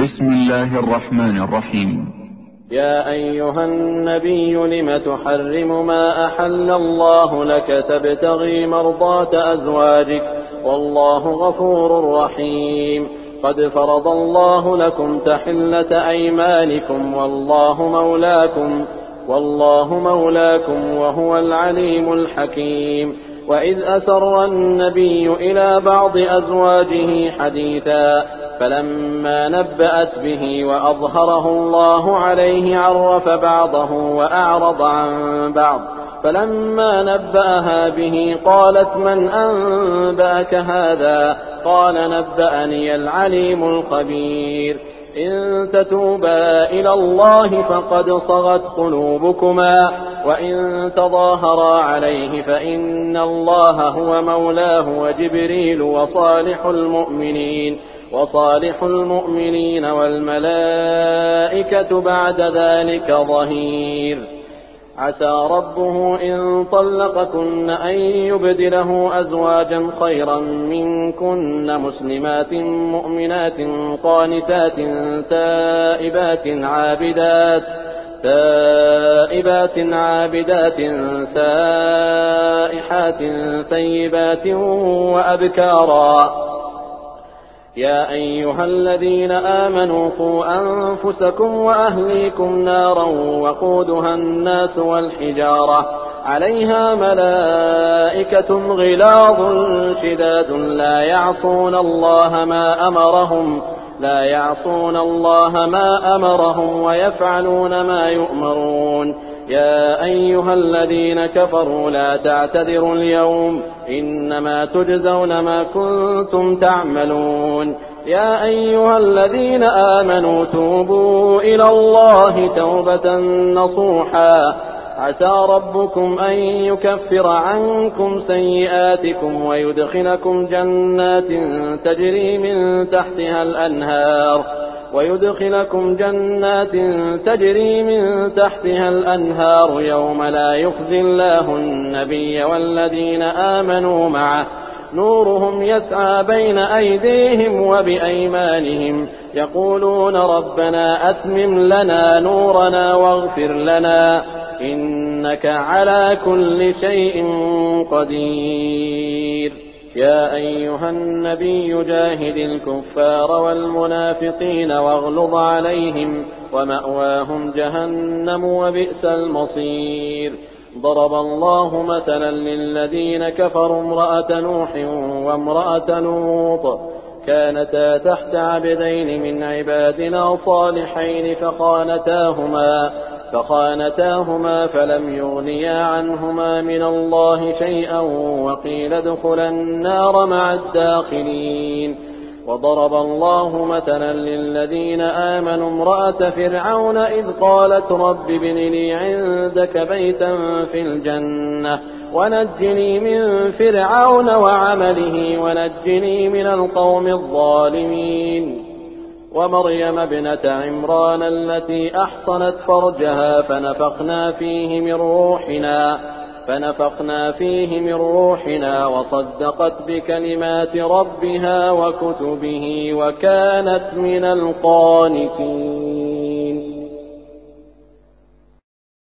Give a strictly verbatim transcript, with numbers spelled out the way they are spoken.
بسم الله الرحمن الرحيم. يا أيها النبي لم تحرم ما أحل الله لك تبتغي مرضات أزواجك والله غفور رحيم. قد فرض الله لكم تحلة أيمانكم والله مولاكم والله مولاكم وهو العليم الحكيم. وإذ أسر النبي إلى بعض أزواجه حديثا فلما نبأت به وأظهره الله عليه عرف بعضه وأعرض عن بعض فلما نبأها به قالت من أنبأك هذا؟ قال نبأني العليم الخبير. إن تتوبا إلى الله فقد صغت قلوبكما وإن تظاهرا عليه فإن الله هو مولاه وجبريل وصالح المؤمنين وصالح المؤمنين والملائكة بعد ذلك ظهير. عسى ربه إن طلقكن أن يبدله أزواجا خيرا منكن مسلمات مؤمنات قانتات تائبات عابدات تائبات عابدات سائحات ثيبات وأبكارا. يا أيها الذين آمنوا قوا أنفسكم وأهليكم نارا وقودها الناس والحجارة عليها ملائكة غلاظ شداد لا يعصون الله ما أمرهم لا يعصون الله ما أمرهم ويفعلون ما يؤمرون. يا أيها الذين كفروا لا تعتذروا اليوم إنما تجزون ما كنتم تعملون. يا أيها الذين آمنوا توبوا إلى الله توبة نصوحا عسى ربكم أن يكفر عنكم سيئاتكم ويدخلكم جنات تجري من تحتها الأنهار ويدخلكم جنات تجري من تحتها الأنهار يوم لا يخزي الله النبي والذين آمنوا معه نورهم يسعى بين أيديهم وبأيمانهم يقولون ربنا أتمم لنا نورنا واغفر لنا إنك على كل شيء قدير. يا أيها النبي جاهد الكفار والمنافقين واغلظ عليهم ومأواهم جهنم وبئس المصير. ضرب الله مثلا للذين كفروا امرأة نوح وامرأة لوط كانتا تحت عبدين من عبادنا صالحين فخانتاهما فخانتاهما فلم يغنيا عنهما من الله شيئا وقيل ادخلا النار مع الداخلين. وضرب الله مثلا للذين آمنوا امرأة فرعون إذ قالت رب ابن لي عندك بيتا في الجنة ونجني من فرعون وعمله ونجني من القوم الظالمين. ومريم ابنة عمران التي أحصنت فرجها فنفخنا فيه من روحنا فنفخنا فيه من روحنا وصدقت بكلمات ربها وكتبه وكانت من القانتين.